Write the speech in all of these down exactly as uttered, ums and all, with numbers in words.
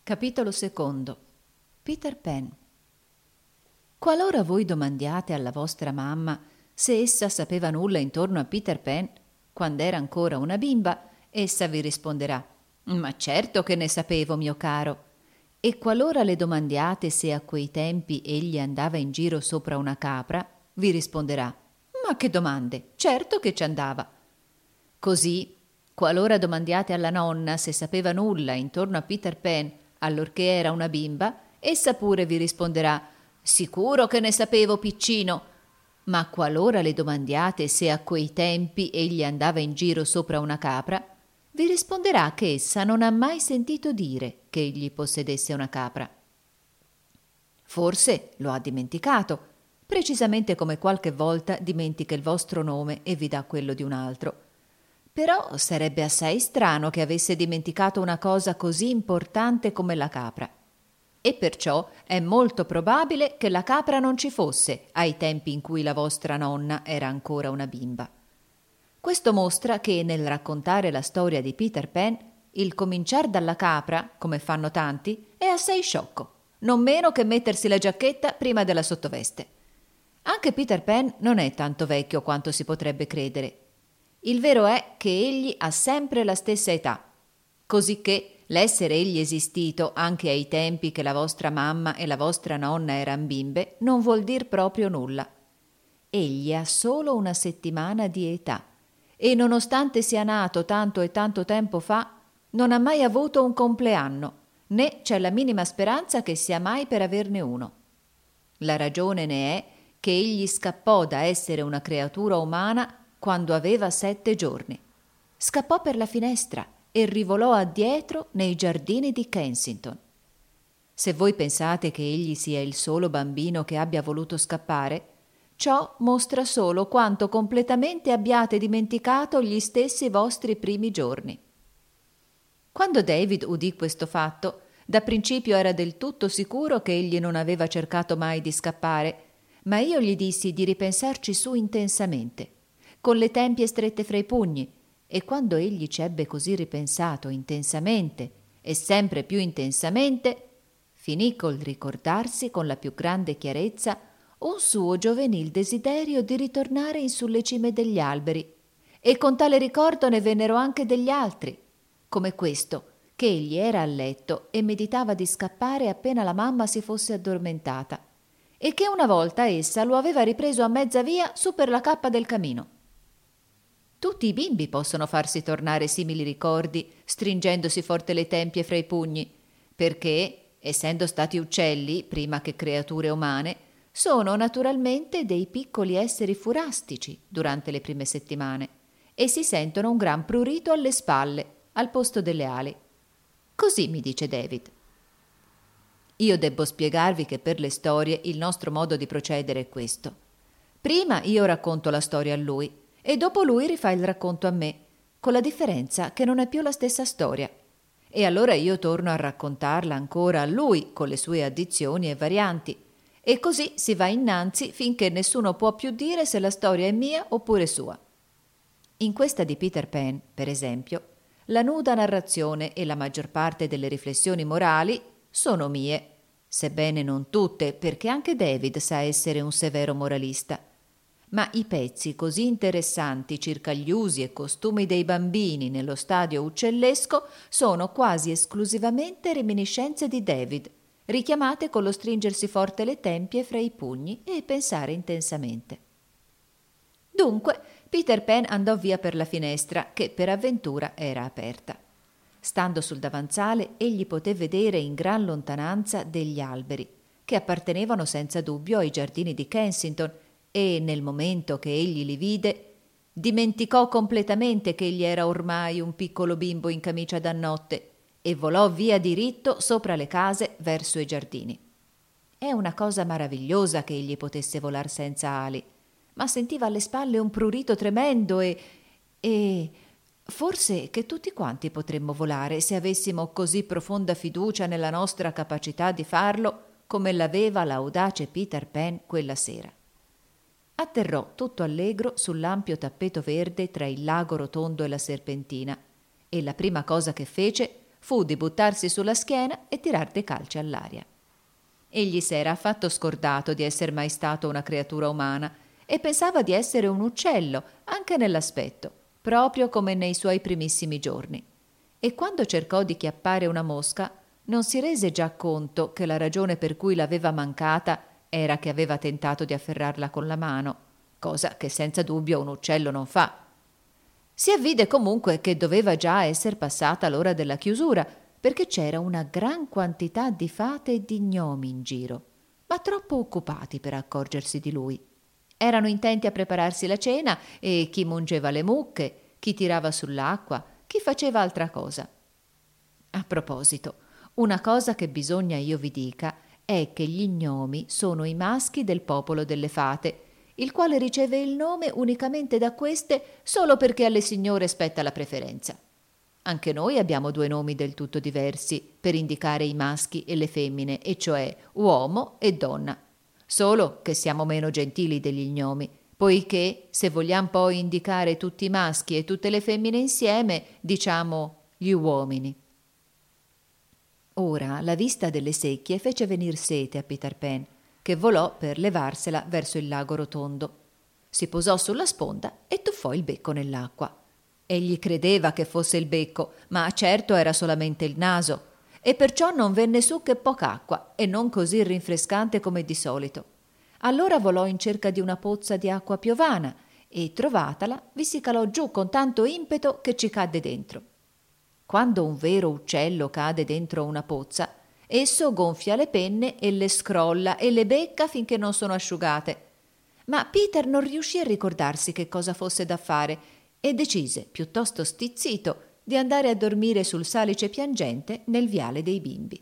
Capitolo secondo. Peter Pan. Qualora voi domandiate alla vostra mamma se essa sapeva nulla intorno a Peter Pan, quando era ancora una bimba, essa vi risponderà: «Ma certo che ne sapevo, mio caro». E qualora le domandiate se a quei tempi egli andava in giro sopra una capra, vi risponderà: «Ma che domande, certo che ci andava». Così, qualora domandiate alla nonna se sapeva nulla intorno a Peter Pan allorché era una bimba, essa pure vi risponderà: «Sicuro che ne sapevo, piccino». Ma qualora le domandiate se a quei tempi egli andava in giro sopra una capra, vi risponderà che essa non ha mai sentito dire che egli possedesse una capra. Forse lo ha dimenticato, precisamente come qualche volta dimentica il vostro nome e vi dà quello di un altro. Però sarebbe assai strano che avesse dimenticato una cosa così importante come la capra. E perciò è molto probabile che la capra non ci fosse ai tempi in cui la vostra nonna era ancora una bimba. Questo mostra che nel raccontare la storia di Peter Pan, il cominciar dalla capra, come fanno tanti, è assai sciocco, non meno che mettersi la giacchetta prima della sottoveste. Anche Peter Pan non è tanto vecchio quanto si potrebbe credere. Il vero è che egli ha sempre la stessa età, cosicché l'essere egli esistito anche ai tempi che la vostra mamma e la vostra nonna eran bimbe non vuol dir proprio nulla. Egli ha solo una settimana di età e, nonostante sia nato tanto e tanto tempo fa, non ha mai avuto un compleanno, né c'è la minima speranza che sia mai per averne uno. La ragione ne è che egli scappò da essere una creatura umana quando aveva sette giorni. Scappò per la finestra e rivolò addietro nei giardini di Kensington. Se voi pensate che egli sia il solo bambino che abbia voluto scappare, ciò mostra solo quanto completamente abbiate dimenticato gli stessi vostri primi giorni. Quando David udì questo fatto, da principio era del tutto sicuro che egli non aveva cercato mai di scappare, ma io gli dissi di ripensarci su intensamente, con le tempie strette fra i pugni, e quando egli ci ebbe così ripensato intensamente e sempre più intensamente, finì col ricordarsi con la più grande chiarezza un suo giovenil desiderio di ritornare in sulle cime degli alberi, e con tale ricordo ne vennero anche degli altri, come questo, che egli era a letto e meditava di scappare appena la mamma si fosse addormentata, e che una volta essa lo aveva ripreso a mezza via su per la cappa del camino. Tutti i bimbi possono farsi tornare simili ricordi stringendosi forte le tempie fra i pugni, perché, essendo stati uccelli prima che creature umane, sono naturalmente dei piccoli esseri furastici durante le prime settimane e si sentono un gran prurito alle spalle al posto delle ali. Così mi dice David. Io debbo spiegarvi che per le storie il nostro modo di procedere è questo. Prima io racconto la storia a lui e dopo lui rifà il racconto a me, con la differenza che non è più la stessa storia. E allora io torno a raccontarla ancora a lui con le sue addizioni e varianti. E così si va innanzi finché nessuno può più dire se la storia è mia oppure sua. In questa di Peter Pan, per esempio, la nuda narrazione e la maggior parte delle riflessioni morali sono mie, sebbene non tutte, perché anche David sa essere un severo moralista. Ma i pezzi così interessanti circa gli usi e costumi dei bambini nello stadio uccellesco sono quasi esclusivamente reminiscenze di David, richiamate con lo stringersi forte le tempie fra i pugni e pensare intensamente. Dunque, Peter Pan andò via per la finestra, che per avventura era aperta. Stando sul davanzale, egli poté vedere in gran lontananza degli alberi, che appartenevano senza dubbio ai giardini di Kensington, e nel momento che egli li vide, dimenticò completamente che egli era ormai un piccolo bimbo in camicia da notte e volò via diritto sopra le case verso i giardini. È una cosa maravigliosa che egli potesse volar senza ali, ma sentiva alle spalle un prurito tremendo e... e... forse che tutti quanti potremmo volare se avessimo così profonda fiducia nella nostra capacità di farlo come l'aveva l'audace Peter Pan quella sera. Atterrò tutto allegro sull'ampio tappeto verde tra il lago rotondo e la serpentina, e la prima cosa che fece fu di buttarsi sulla schiena e tirar dei calci all'aria. Egli s'era affatto scordato di esser mai stato una creatura umana e pensava di essere un uccello anche nell'aspetto, proprio come nei suoi primissimi giorni. E quando cercò di chiappare una mosca, non si rese già conto che la ragione per cui l'aveva mancata era che aveva tentato di afferrarla con la mano, cosa che senza dubbio un uccello non fa. Si avvide comunque che doveva già esser passata l'ora della chiusura, perché c'era una gran quantità di fate e di gnomi in giro, ma troppo occupati per accorgersi di lui. Erano intenti a prepararsi la cena e chi mungeva le mucche, chi tirava sull'acqua, chi faceva altra cosa. A proposito, una cosa che bisogna io vi dica è che gli gnomi sono i maschi del popolo delle fate, il quale riceve il nome unicamente da queste solo perché alle signore spetta la preferenza. Anche noi abbiamo due nomi del tutto diversi per indicare i maschi e le femmine, e cioè uomo e donna, solo che siamo meno gentili degli gnomi, poiché se vogliamo poi indicare tutti i maschi e tutte le femmine insieme, diciamo gli uomini. Ora la vista delle secchie fece venir sete a Peter Pan, che volò per levarsela verso il lago rotondo. Si posò sulla sponda e tuffò il becco nell'acqua. Egli credeva che fosse il becco, ma certo era solamente il naso, e perciò non venne su che poca acqua e non così rinfrescante come di solito. Allora volò in cerca di una pozza di acqua piovana e, trovatala, vi si calò giù con tanto impeto che ci cadde dentro. Quando un vero uccello cade dentro una pozza, esso gonfia le penne e le scrolla e le becca finché non sono asciugate. Ma Peter non riuscì a ricordarsi che cosa fosse da fare e decise, piuttosto stizzito, di andare a dormire sul salice piangente nel viale dei bimbi.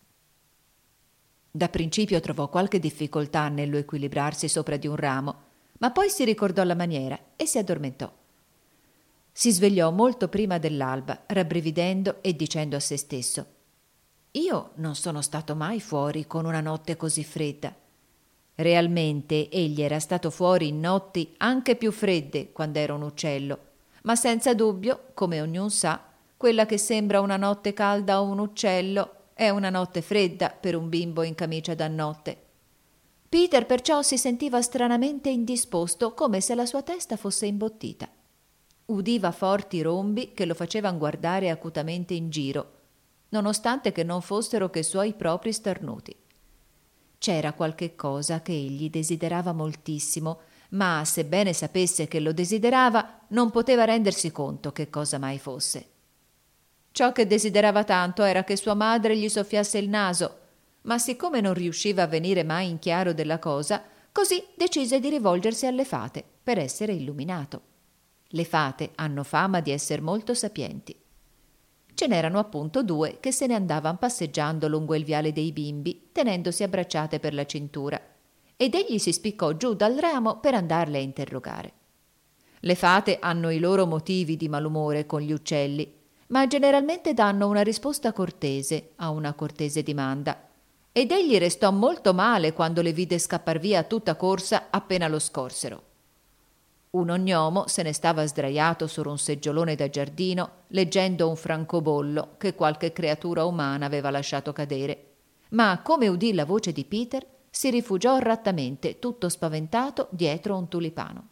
Da principio trovò qualche difficoltà nello equilibrarsi sopra di un ramo, ma poi si ricordò la maniera e si addormentò. Si svegliò molto prima dell'alba, rabbrividendo e dicendo a se stesso: «Io non sono stato mai fuori con una notte così fredda». Realmente egli era stato fuori in notti anche più fredde quando era un uccello, ma senza dubbio, come ognun sa, quella che sembra una notte calda a un uccello è una notte fredda per un bimbo in camicia da notte. Peter perciò si sentiva stranamente indisposto, come se la sua testa fosse imbottita. Udiva forti rombi che lo facevano guardare acutamente in giro, nonostante che non fossero che suoi propri starnuti. C'era qualche cosa che egli desiderava moltissimo, ma sebbene sapesse che lo desiderava, non poteva rendersi conto che cosa mai fosse. Ciò che desiderava tanto era che sua madre gli soffiasse il naso, ma siccome non riusciva a venire mai in chiaro della cosa, così decise di rivolgersi alle fate per essere illuminato. Le fate hanno fama di essere molto sapienti. Ce n'erano appunto due che se ne andavano passeggiando lungo il viale dei bimbi, tenendosi abbracciate per la cintura, ed egli si spiccò giù dal ramo per andarle a interrogare. Le fate hanno i loro motivi di malumore con gli uccelli, ma generalmente danno una risposta cortese a una cortese dimanda, ed egli restò molto male quando le vide scappar via a tutta corsa appena lo scorsero. Un gnomo se ne stava sdraiato su un seggiolone da giardino, leggendo un francobollo che qualche creatura umana aveva lasciato cadere, ma come udì la voce di Peter, si rifugiò rattamente, tutto spaventato, dietro un tulipano.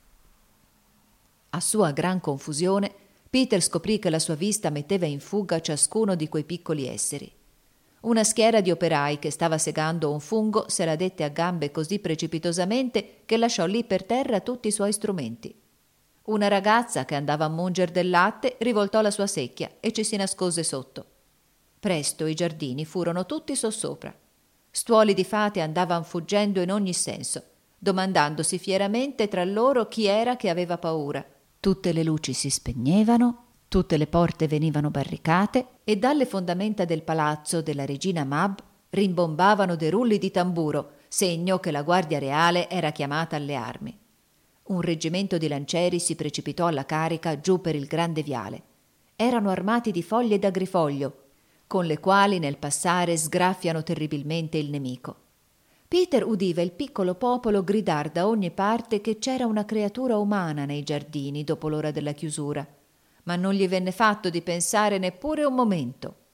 A sua gran confusione, Peter scoprì che la sua vista metteva in fuga ciascuno di quei piccoli esseri. Una schiera di operai che stava segando un fungo se la dette a gambe così precipitosamente che lasciò lì per terra tutti i suoi strumenti. Una ragazza che andava a munger del latte rivoltò la sua secchia e ci si nascose sotto. Presto i giardini furono tutti sossopra. Stuoli di fate andavan fuggendo in ogni senso, domandandosi fieramente tra loro chi era che aveva paura. Tutte le luci si spegnevano, tutte le porte venivano barricate e dalle fondamenta del palazzo della regina Mab rimbombavano dei rulli di tamburo, segno che la guardia reale era chiamata alle armi. Un reggimento di lancieri si precipitò alla carica giù per il grande viale. Erano armati di foglie d'agrifoglio, con le quali nel passare sgraffiano terribilmente il nemico. Peter udiva il piccolo popolo gridar da ogni parte che c'era una creatura umana nei giardini dopo l'ora della chiusura, ma non gli venne fatto di pensare neppure un momento.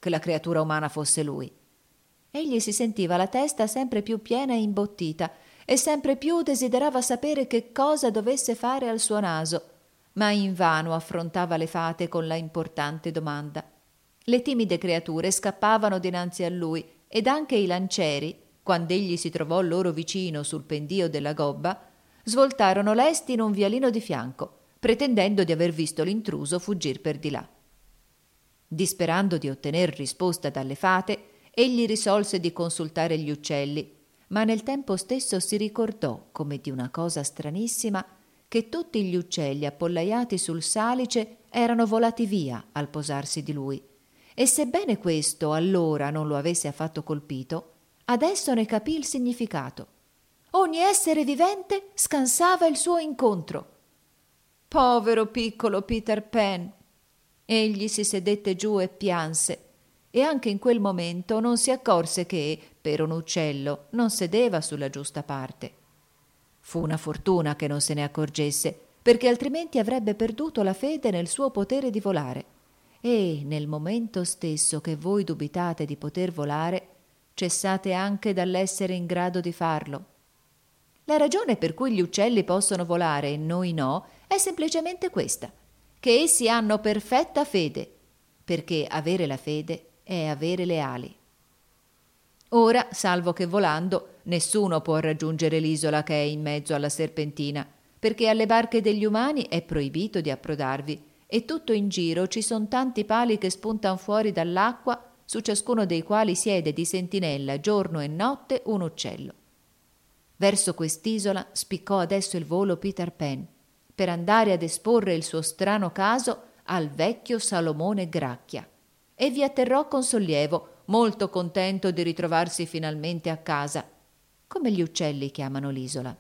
che la creatura umana fosse lui. Egli si sentiva la testa sempre più piena e imbottita e sempre più desiderava sapere che cosa dovesse fare al suo naso, ma invano affrontava le fate con la importante domanda. Le timide creature scappavano dinanzi a lui ed anche i lancieri, quand'egli si trovò loro vicino sul pendio della gobba, svoltarono lesti in un vialino di fianco, pretendendo di aver visto l'intruso fuggir per di là. Disperando di ottener risposta dalle fate, egli risolse di consultare gli uccelli, ma nel tempo stesso si ricordò, come di una cosa stranissima, che tutti gli uccelli appollaiati sul salice erano volati via al posarsi di lui, e sebbene questo allora non lo avesse affatto colpito, adesso ne capì il significato. Ogni essere vivente scansava il suo incontro. Povero piccolo Peter Pan! Egli si sedette giù e pianse, e anche in quel momento non si accorse che, per un uccello, non sedeva sulla giusta parte. Fu una fortuna che non se ne accorgesse, perché altrimenti avrebbe perduto la fede nel suo potere di volare. E, nel momento stesso che voi dubitate di poter volare, cessate anche dall'essere in grado di farlo. La ragione per cui gli uccelli possono volare e noi no è semplicemente questa, che essi hanno perfetta fede, perché avere la fede è avere le ali. Ora, salvo che volando, nessuno può raggiungere l'isola che è in mezzo alla serpentina, perché alle barche degli umani è proibito di approdarvi, e tutto in giro ci son tanti pali che spuntan fuori dall'acqua, su ciascuno dei quali siede di sentinella giorno e notte un uccello. Verso quest'isola spiccò adesso il volo Peter Pan, per andare ad esporre il suo strano caso al vecchio Salomone Gracchia, e vi atterrò con sollievo, molto contento di ritrovarsi finalmente a casa, come gli uccelli chiamano l'isola.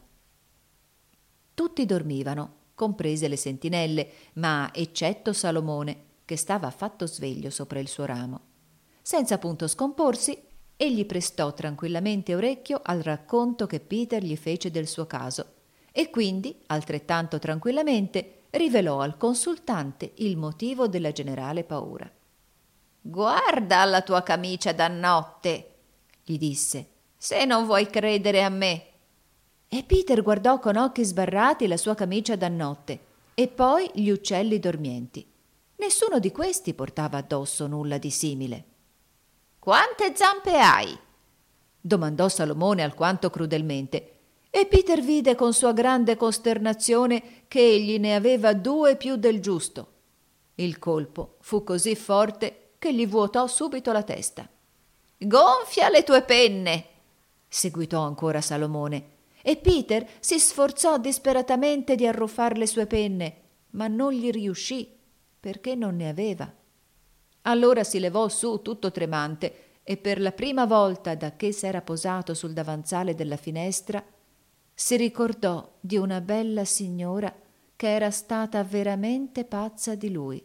Tutti dormivano, comprese le sentinelle, ma eccetto Salomone, che stava affatto sveglio sopra il suo ramo. Senza punto scomporsi, egli prestò tranquillamente orecchio al racconto che Peter gli fece del suo caso, e quindi, altrettanto tranquillamente, rivelò al consultante il motivo della generale paura. «Guarda alla tua camicia da notte», gli disse, «se non vuoi credere a me». E Peter guardò con occhi sbarrati la sua camicia da notte e poi gli uccelli dormienti. Nessuno di questi portava addosso nulla di simile. «Quante zampe hai?» domandò Salomone alquanto crudelmente, e Peter vide con sua grande costernazione che egli ne aveva due più del giusto. Il colpo fu così forte che gli vuotò subito la testa. «Gonfia le tue penne!» seguitò ancora Salomone, e Peter si sforzò disperatamente di arruffar le sue penne, ma non gli riuscì, perché non ne aveva. Allora si levò su tutto tremante e per la prima volta da che s'era posato sul davanzale della finestra si ricordò di una bella signora che era stata veramente pazza di lui.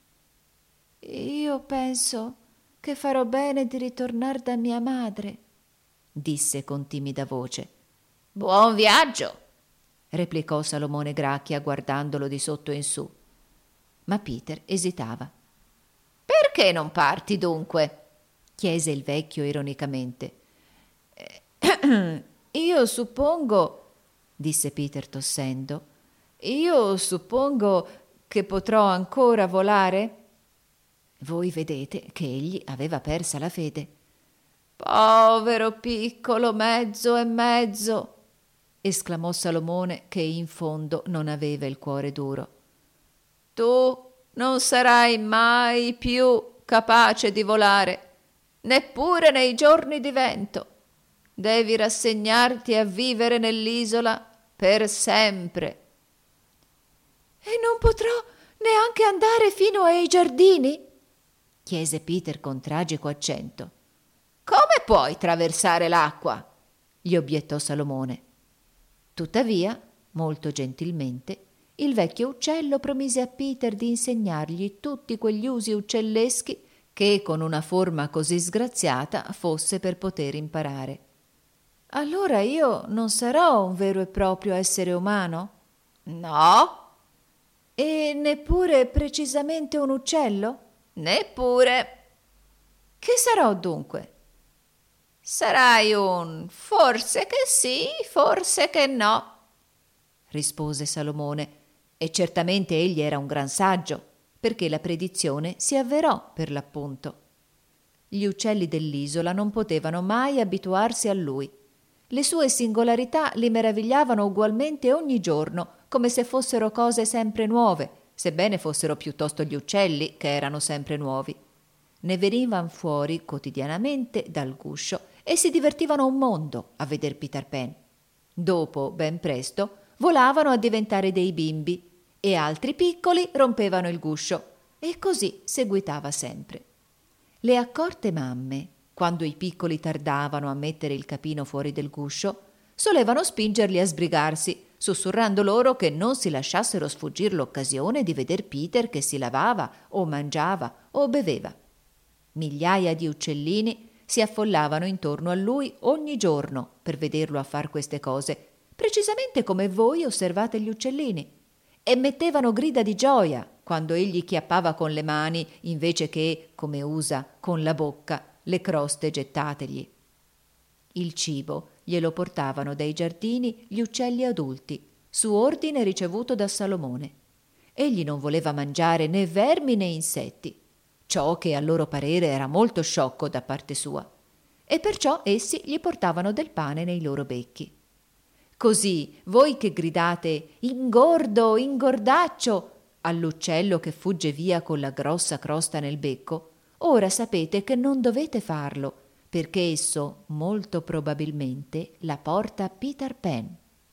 «Io penso che farò bene di ritornar da mia madre», disse con timida voce. «Buon viaggio», replicò Salomone Gracchia guardandolo di sotto in su. Ma Peter esitava. «Perché non parti dunque?» chiese il vecchio ironicamente. «Io suppongo», disse Peter tossendo, «io suppongo che potrò ancora volare?» Voi vedete che egli aveva persa la fede. «Povero piccolo mezzo e mezzo!» esclamò Salomone, che in fondo non aveva il cuore duro. «Tu non sarai mai più capace di volare, neppure nei giorni di vento. Devi rassegnarti a vivere nell'isola per sempre». «E non potrò neanche andare fino ai giardini?» chiese Peter con tragico accento. «Come puoi traversare l'acqua?» gli obiettò Salomone. Tuttavia, molto gentilmente, il vecchio uccello promise a Peter di insegnargli tutti quegli usi uccelleschi che con una forma così sgraziata fosse per poter imparare. «Allora io non sarò un vero e proprio essere umano?» «No». «E neppure precisamente un uccello?» «Neppure». Che sarò dunque? Sarai un forse che sì, forse che no, rispose Salomone, e certamente egli era un gran saggio, perché la predizione si avverò per l'appunto. Gli uccelli dell'isola non potevano mai abituarsi a lui. Le sue singolarità li meravigliavano ugualmente ogni giorno, come se fossero cose sempre nuove, sebbene fossero piuttosto gli uccelli che erano sempre nuovi. Ne venivan fuori quotidianamente dal guscio e si divertivano un mondo a veder Peter Pan. Dopo, ben presto, volavano a diventare dei bimbi e altri piccoli rompevano il guscio, e così seguitava sempre. Le accorte mamme, quando i piccoli tardavano a mettere il capino fuori del guscio, solevano spingerli a sbrigarsi, sussurrando loro che non si lasciassero sfuggir l'occasione di veder Peter che si lavava o mangiava o beveva. Migliaia di uccellini si affollavano intorno a lui ogni giorno per vederlo a far queste cose, precisamente come voi osservate gli uccellini, e mettevano grida di gioia quando egli chiappava con le mani invece che, come usa, con la bocca, le croste gettategli. Il cibo glielo portavano dai giardini gli uccelli adulti, su ordine ricevuto da Salomone. Egli non voleva mangiare né vermi né insetti, ciò che a loro parere era molto sciocco da parte sua, e perciò essi gli portavano del pane nei loro becchi. Così voi che gridate ingordo, ingordaccio all'uccello che fugge via con la grossa crosta nel becco, ora sapete che non dovete farlo, perché esso molto probabilmente la porta a Peter Pan.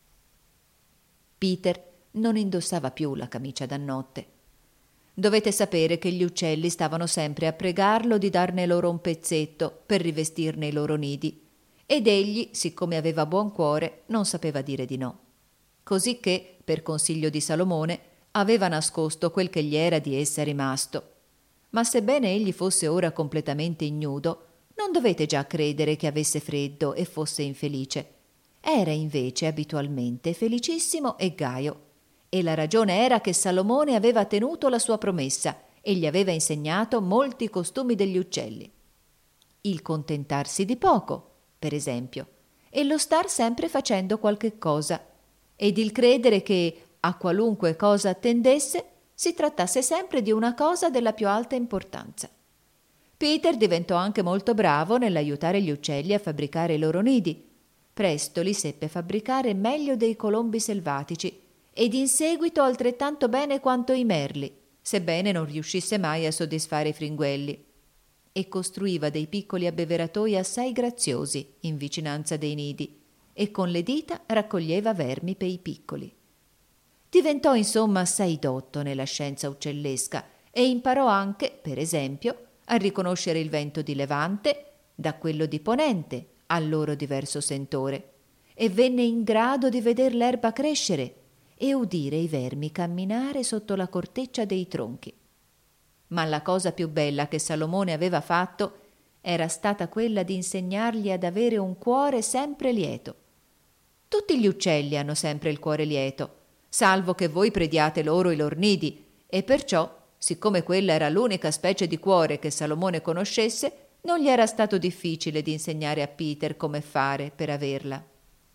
Peter non indossava più la camicia da notte. Dovete sapere che gli uccelli stavano sempre a pregarlo di darne loro un pezzetto per rivestirne i loro nidi, ed egli, siccome aveva buon cuore, non sapeva dire di no. Così che, per consiglio di Salomone, aveva nascosto quel che gli era di essa rimasto. Ma sebbene egli fosse ora completamente ignudo, non dovete già credere che avesse freddo e fosse infelice. Era invece abitualmente felicissimo e gaio, e la ragione era che Salomone aveva tenuto la sua promessa e gli aveva insegnato molti costumi degli uccelli. Il contentarsi di poco, per esempio, e lo star sempre facendo qualche cosa, ed il credere che, a qualunque cosa attendesse, si trattasse sempre di una cosa della più alta importanza. Peter diventò anche molto bravo nell'aiutare gli uccelli a fabbricare i loro nidi. Presto li seppe fabbricare meglio dei colombi selvatici, ed in seguito altrettanto bene quanto i merli, sebbene non riuscisse mai a soddisfare i fringuelli, e costruiva dei piccoli abbeveratoi assai graziosi in vicinanza dei nidi, e con le dita raccoglieva vermi per i piccoli. Diventò insomma assai dotto nella scienza uccellesca e imparò anche, per esempio, a riconoscere il vento di levante da quello di ponente al loro diverso sentore, e venne in grado di veder l'erba crescere e udire i vermi camminare sotto la corteccia dei tronchi. Ma la cosa più bella che Salomone aveva fatto era stata quella di insegnargli ad avere un cuore sempre lieto. Tutti gli uccelli hanno sempre il cuore lieto, salvo che voi prediate loro i lor nidi, e perciò, siccome quella era l'unica specie di cuore che Salomone conoscesse, non gli era stato difficile di insegnare a Peter come fare per averla.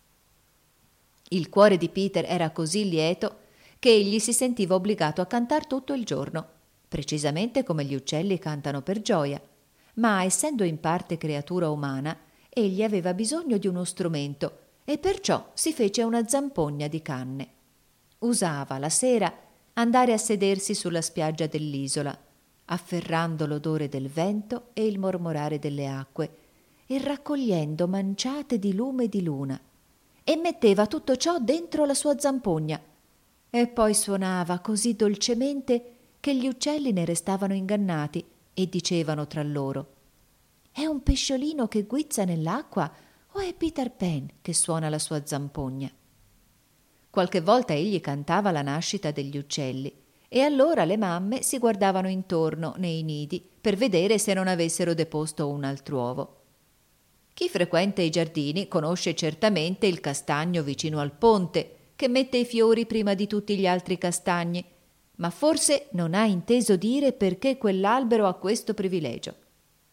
Il cuore di Peter era così lieto che egli si sentiva obbligato a cantar tutto il giorno, precisamente come gli uccelli cantano per gioia, ma essendo in parte creatura umana, egli aveva bisogno di uno strumento e perciò si fece una zampogna di canne. Usava la sera andare a sedersi sulla spiaggia dell'isola, afferrando l'odore del vento e il mormorare delle acque e raccogliendo manciate di lume di luna, e metteva tutto ciò dentro la sua zampogna, e poi suonava così dolcemente che gli uccelli ne restavano ingannati e dicevano tra loro: «È un pesciolino che guizza nell'acqua o è Peter Pan che suona la sua zampogna?» Qualche volta egli cantava la nascita degli uccelli, e allora le mamme si guardavano intorno nei nidi per vedere se non avessero deposto un altr'uovo. Chi frequenta i giardini conosce certamente il castagno vicino al ponte, che mette i fiori prima di tutti gli altri castagni, ma forse non ha inteso dire perché quell'albero ha questo privilegio.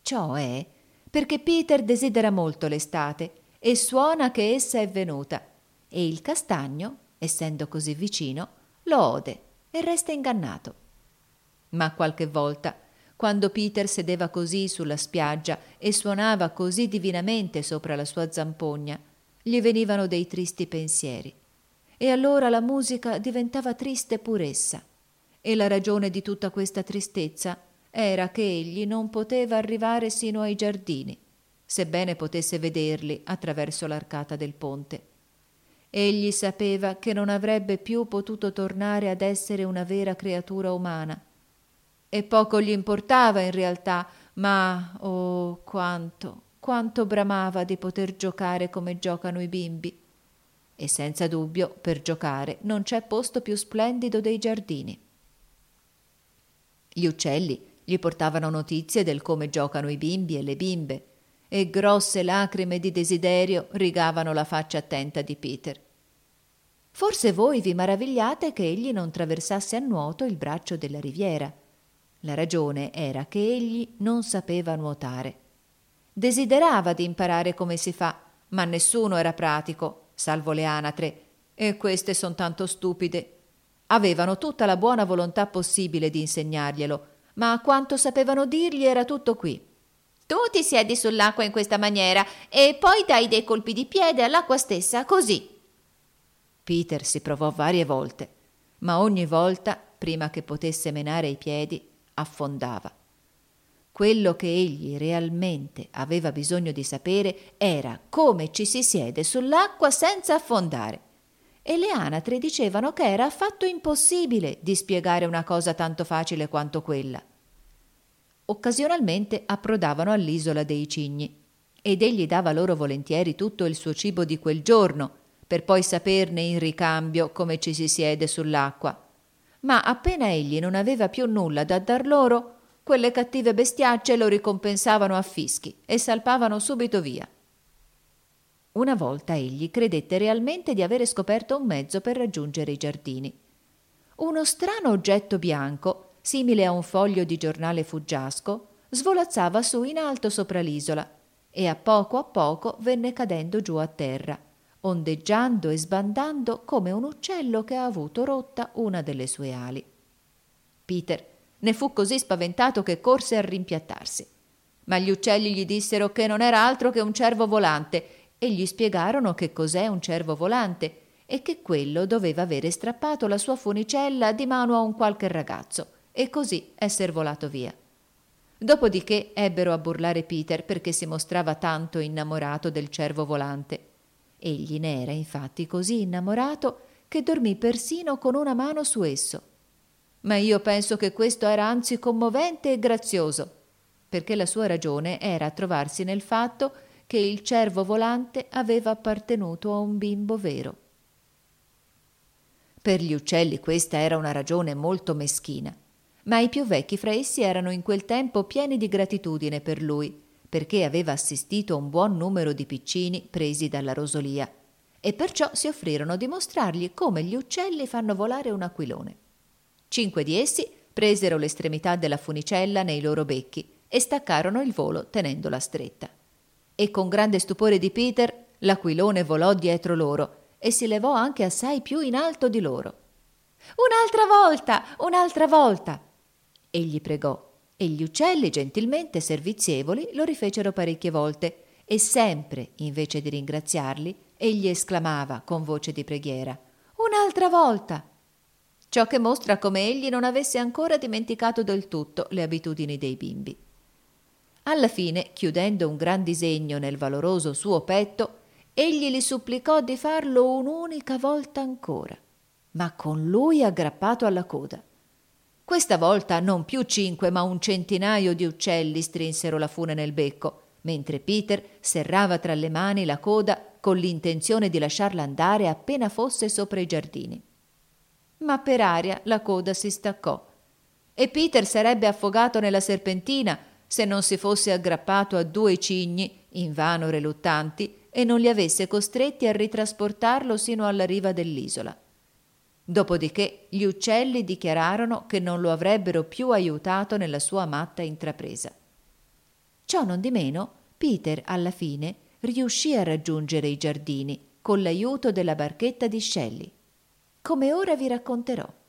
Ciò è perché Peter desidera molto l'estate e suona che essa è venuta, e il castagno, essendo così vicino, lo ode e resta ingannato. Ma qualche volta, quando Peter sedeva così sulla spiaggia e suonava così divinamente sopra la sua zampogna, gli venivano dei tristi pensieri, e allora la musica diventava triste puressa, e la ragione di tutta questa tristezza era che egli non poteva arrivare sino ai giardini, sebbene potesse vederli attraverso l'arcata del ponte. Egli sapeva che non avrebbe più potuto tornare ad essere una vera creatura umana, e poco gli importava in realtà, ma oh quanto, quanto bramava di poter giocare come giocano i bimbi. E senza dubbio, per giocare non c'è posto più splendido dei giardini. Gli uccelli gli portavano notizie del come giocano i bimbi e le bimbe, e grosse lacrime di desiderio rigavano la faccia attenta di Peter. Forse voi vi maravigliate che egli non traversasse a nuoto il braccio della riviera. La ragione era che egli non sapeva nuotare. Desiderava di imparare come si fa, ma nessuno era pratico, salvo le anatre, e queste son tanto stupide. Avevano tutta la buona volontà possibile di insegnarglielo, ma quanto sapevano dirgli era tutto qui. Tu ti siedi sull'acqua in questa maniera e poi dai dei colpi di piede all'acqua stessa, così. Peter si provò varie volte, ma ogni volta, prima che potesse menare i piedi, affondava. Quello che egli realmente aveva bisogno di sapere era come ci si siede sull'acqua senza affondare, e le anatre dicevano che era affatto impossibile di spiegare una cosa tanto facile quanto quella. Occasionalmente approdavano all'isola dei cigni, ed egli dava loro volentieri tutto il suo cibo di quel giorno, per poi saperne in ricambio come ci si siede sull'acqua. Ma appena egli non aveva più nulla da dar loro, quelle cattive bestiacce lo ricompensavano a fischi e salpavano subito via. Una volta egli credette realmente di avere scoperto un mezzo per raggiungere i giardini. Uno strano oggetto bianco, simile a un foglio di giornale fuggiasco, svolazzava su in alto sopra l'isola e a poco a poco venne cadendo giù a terra, ondeggiando e sbandando come un uccello che ha avuto rotta una delle sue ali. Peter ne fu così spaventato che corse a rimpiattarsi, ma gli uccelli gli dissero che non era altro che un cervo volante e gli spiegarono che cos'è un cervo volante e che quello doveva avere strappato la sua funicella di mano a un qualche ragazzo e così esser volato via. Dopodiché ebbero a burlare Peter perché si mostrava tanto innamorato del cervo volante. Egli ne era infatti così innamorato che dormì persino con una mano su esso. Ma io penso che questo era anzi commovente e grazioso, perché la sua ragione era a trovarsi nel fatto che il cervo volante aveva appartenuto a un bimbo vero. Per gli uccelli questa era una ragione molto meschina, ma i più vecchi fra essi erano in quel tempo pieni di gratitudine per lui, perché aveva assistito a un buon numero di piccini presi dalla rosolia, e perciò si offrirono di mostrargli come gli uccelli fanno volare un aquilone. Cinque di essi presero l'estremità della funicella nei loro becchi e staccarono il volo tenendola stretta. E con grande stupore di Peter l'aquilone volò dietro loro e si levò anche assai più in alto di loro. «Un'altra volta! Un'altra volta!» Egli pregò, e gli uccelli, gentilmente servizievoli, lo rifecero parecchie volte, e sempre, invece di ringraziarli, egli esclamava con voce di preghiera: «Un'altra volta!» Ciò che mostra come egli non avesse ancora dimenticato del tutto le abitudini dei bimbi. Alla fine, chiudendo un gran disegno nel valoroso suo petto, egli li supplicò di farlo un'unica volta ancora, ma con lui aggrappato alla coda. Questa volta non più cinque, ma un centinaio di uccelli strinsero la fune nel becco, mentre Peter serrava tra le mani la coda con l'intenzione di lasciarla andare appena fosse sopra i giardini. Ma per aria la coda si staccò, e Peter sarebbe affogato nella serpentina se non si fosse aggrappato a due cigni, invano reluttanti, e non li avesse costretti a ritrasportarlo sino alla riva dell'isola. Dopodiché gli uccelli dichiararono che non lo avrebbero più aiutato nella sua matta intrapresa. Ciò non di meno, Peter alla fine riuscì a raggiungere i giardini con l'aiuto della barchetta di Shelley, come ora vi racconterò.